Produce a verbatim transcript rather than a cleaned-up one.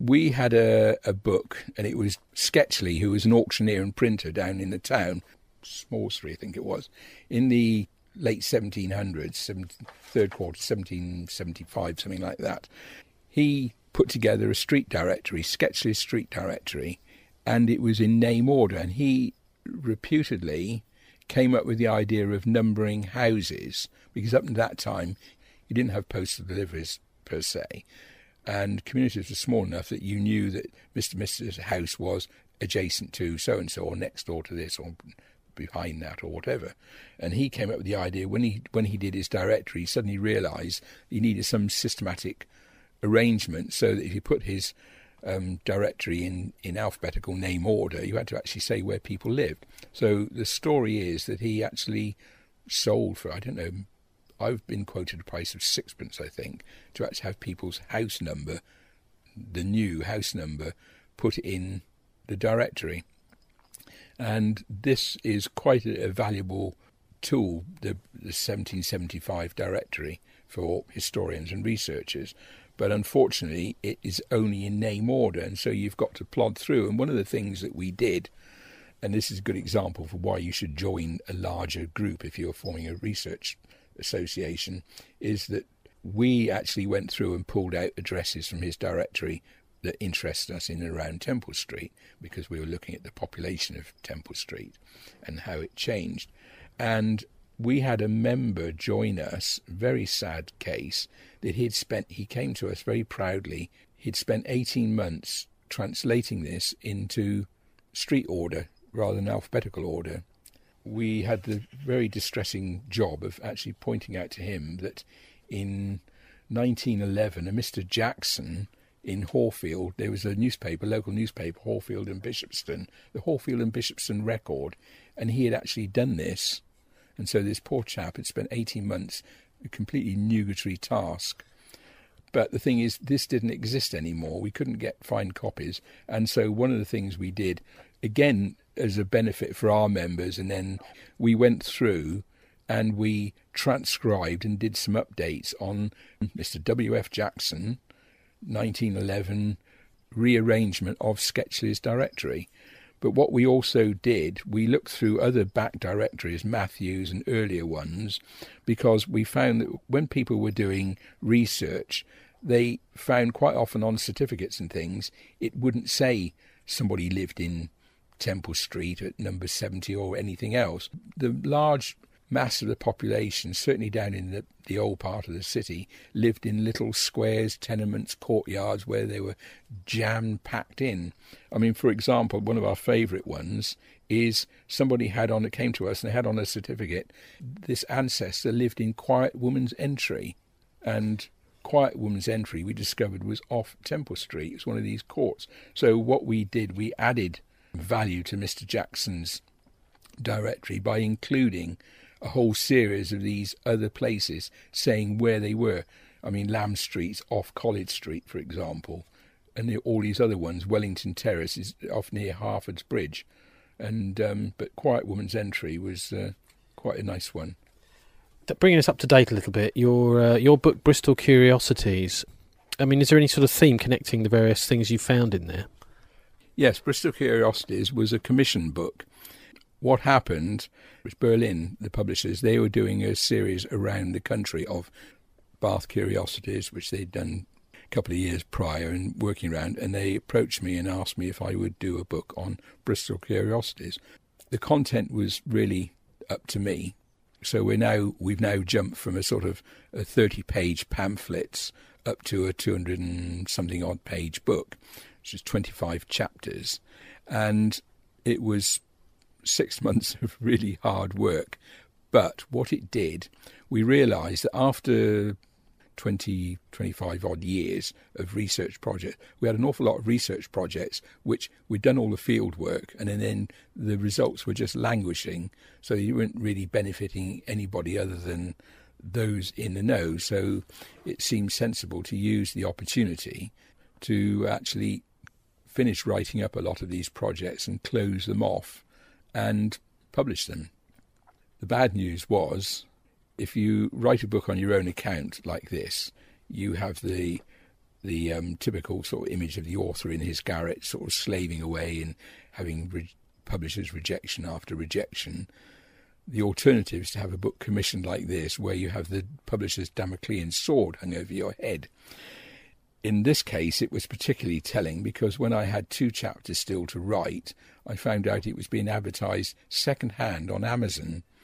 we had a, a book, and it was Sketchley, who was an auctioneer and printer down in the town, Smallsbury, I think it was, in the late seventeen hundreds, third quarter, seventeen seventy-five, something like that. He put together a street directory, Sketchley's street directory, and it was in name order. And he reputedly came up with the idea of numbering houses, because up to that time, you didn't have postal deliveries per se. And communities were small enough that you knew that Mister and Missus house was adjacent to so-and-so, or next door to this, or behind that, or whatever. And he came up with the idea, when he when he did his directory, he suddenly realised he needed some systematic arrangement, so that if you put his um, directory in, in alphabetical name order, you had to actually say where people lived. So the story is that he actually sold for, I don't know, I've been quoted a price of sixpence, I think, to actually have people's house number, the new house number, put in the directory. And this is quite a, a valuable tool, the, the seventeen seventy-five directory, for historians and researchers. But unfortunately, it is only in name order, and so you've got to plod through. And one of the things that we did, and this is a good example for why you should join a larger group if you're forming a research association, is that we actually went through and pulled out addresses from his directory that interested us in and around Temple Street, because we were looking at the population of Temple Street and how it changed. And we had a member join us, very sad case, that he'd spent, he came to us very proudly, he'd spent eighteen months translating this into street order rather than alphabetical order. We had the very distressing job of actually pointing out to him that in nineteen eleven, a Mister Jackson in Hawfield, there was a newspaper, local newspaper, Hawfield and Bishopston, the Hawfield and Bishopston Record, and he had actually done this. And so this poor chap had spent eighteen months, a completely nugatory task. But the thing is, this didn't exist anymore. We couldn't get find copies. And so one of the things we did, again, as a benefit for our members, and then we went through and we transcribed and did some updates on Mister W F Jackson, nineteen eleven rearrangement of Sketchley's directory. But what we also did, we looked through other back directories, Matthews and earlier ones, because we found that when people were doing research, they found quite often on certificates and things, it wouldn't say somebody lived in Temple Street at number seventy or anything else. The large mass of the population, certainly down in the, the old part of the city, lived in little squares, tenements, courtyards where they were jam-packed in. I mean, for example, one of our favourite ones is somebody had on, it came to us and they had on a certificate, this ancestor lived in Quiet Woman's Entry. And Quiet Woman's Entry, we discovered, was off Temple Street. It's one of these courts. So what we did, we added value to Mister Jackson's directory by including a whole series of these other places saying where they were. I mean, Lamb Street's off College Street, for example, and all these other ones. Wellington Terrace is off near Harford's Bridge, and um, but Quiet Woman's Entry was uh, quite a nice one. Bringing us up to date a little bit, your uh, your book Bristol Curiosities. I mean, is there any sort of theme connecting the various things you found in there? Yes, Bristol Curiosities was a commission book. What happened was Berlin, the publishers, they were doing a series around the country of Bath Curiosities, which they'd done a couple of years prior and working around, and they approached me and asked me if I would do a book on Bristol Curiosities. The content was really up to me, so we're now we've now jumped from a sort of a thirty-page pamphlets up to a two hundred and something odd page book, which is twenty-five chapters, and it was six months of really hard work. But what it did, we realised that after twenty, twenty-five odd years of research projects, we had an awful lot of research projects which we'd done all the field work, and then the results were just languishing, so you weren't really benefiting anybody other than those in the know. So it seemed sensible to use the opportunity to actually finish writing up a lot of these projects and close them off and publish them. The bad news was, if you write a book on your own account like this, you have the the um, typical sort of image of the author in his garret, sort of slaving away and having re- publishers' rejection after rejection. The alternative is to have a book commissioned like this, where you have the publisher's Damoclean sword hung over your head. In this case, it was particularly telling because when I had two chapters still to write, I found out it was being advertised second-hand on Amazon